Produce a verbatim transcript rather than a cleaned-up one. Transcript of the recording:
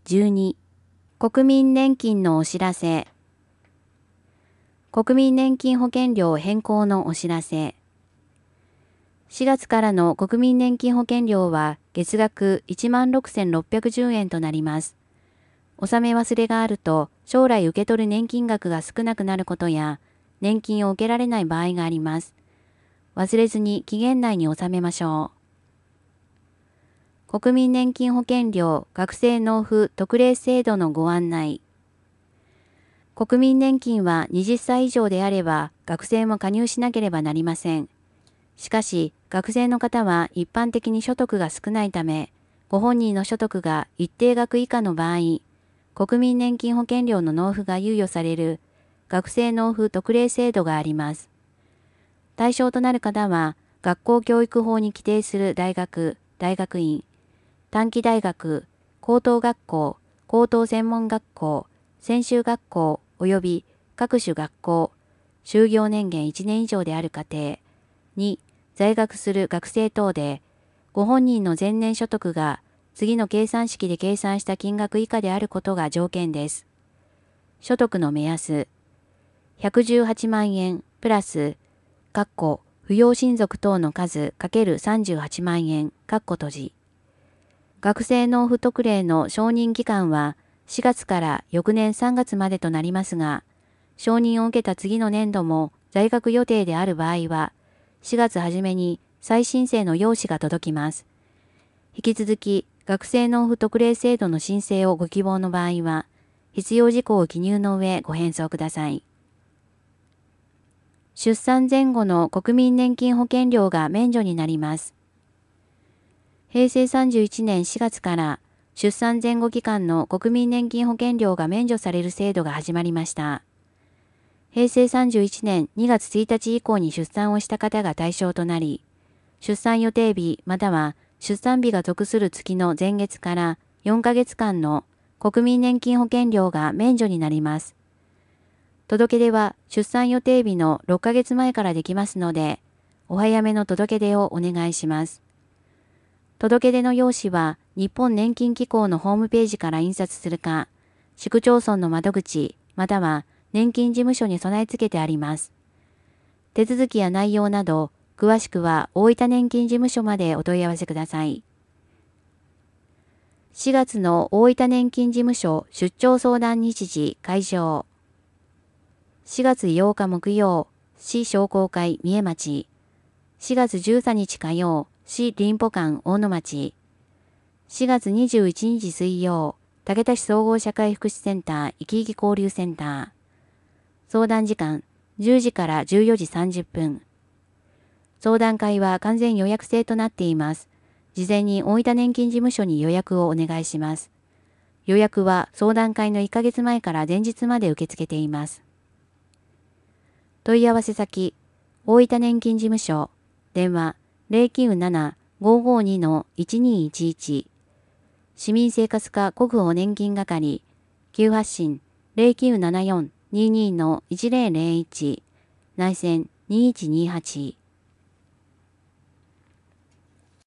じゅうに、国民年金のお知らせ。国民年金保険料変更のお知らせ。しがつからの国民年金保険料は月額 いちまんろくせんろっぴゃくじゅうえんとなります。納め忘れがあると将来受け取る年金額が少なくなることや年金を受けられない場合があります。忘れずに期限内に納めましょう。国民年金保険料学生納付特例制度のご案内。国民年金ははたち以上であれば学生も加入しなければなりません。しかし、学生の方は一般的に所得が少ないため、ご本人の所得が一定額以下の場合、国民年金保険料の納付が猶予される学生納付特例制度があります。対象となる方は、学校教育法に規定する大学、大学院、短期大学、高等学校、高等専門学校、専修学校及び各種学校、就業年限いちねん以上である家庭に在学する学生等で、ご本人の前年所得が次の計算式で計算した金額以下であることが条件です。所得の目安、ひゃくじゅうはちまんえんプラス、括弧扶養親族等の数 ×さんじゅうはちまんえん、括弧閉じ。学生納付特例の承認期間はしがつから翌年さんがつまでとなりますが、承認を受けた次の年度も在学予定である場合は、しがつ初めに再申請の用紙が届きます。引き続き、学生納付特例制度の申請をご希望の場合は、必要事項を記入の上ご返送ください。出産前後の国民年金保険料が免除になります。へいせいさんじゅういちねんしがつから出産前後期間の国民年金保険料が免除される制度が始まりました。へいせいさんじゅういちねんにがつついたち以降に出産をした方が対象となり、出産予定日または出産日が属する月の前月からよんかげつかんの国民年金保険料が免除になります。届け出は出産予定日のろっかげつまえからできますので、お早めの届け出をお願いします。届け出の用紙は日本年金機構のホームページから印刷するか、市区町村の窓口または年金事務所に備え付けてあります。手続きや内容など、詳しくは大分年金事務所までお問い合わせください。しがつの大分年金事務所出張相談日時開場。しがつようか木曜、市商工会三重町。しがつじゅうさんにち火曜、市林保館大野町。しがつにじゅういちにち水曜、竹田市総合社会福祉センター生き生き交流センター。相談時間じゅうじからじゅうよじさんじゅっぷん。相談会は完全予約制となっています。事前に大分年金事務所に予約をお願いします。予約は相談会のいっかげつまえから前日まで受け付けています。問い合わせ先、大分年金事務所、電話 ゼロきゅうなな ごーごーに のいちにーいちいち。市民生活課国保年金係、急発進 ゼロきゅうななよん にーにー のいちゼロゼロいち、内線にいちにーはち。